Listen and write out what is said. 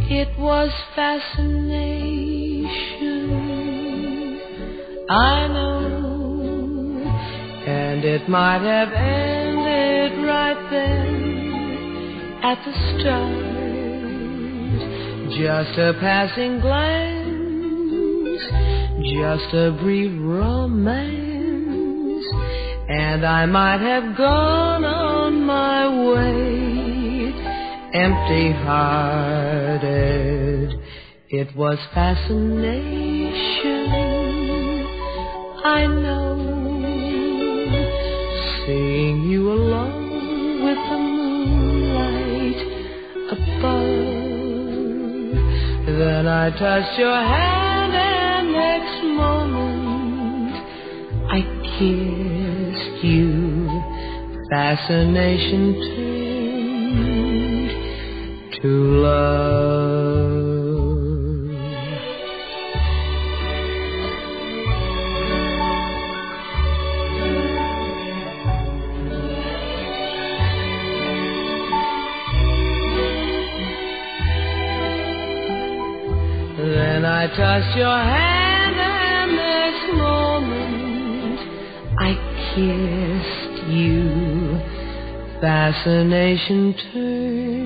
It was fascination, I know, and it might have ended right then at the start. Just a passing glance, just a brief romance, and I might have gone on my way, empty-hearted. It was fascination, I know, seeing you alone with the moonlight above. Then I touched your hand, and next moment I kissed you. Fascination turned to love. Then I touched your hand, and next moment I kissed you. Fascination turned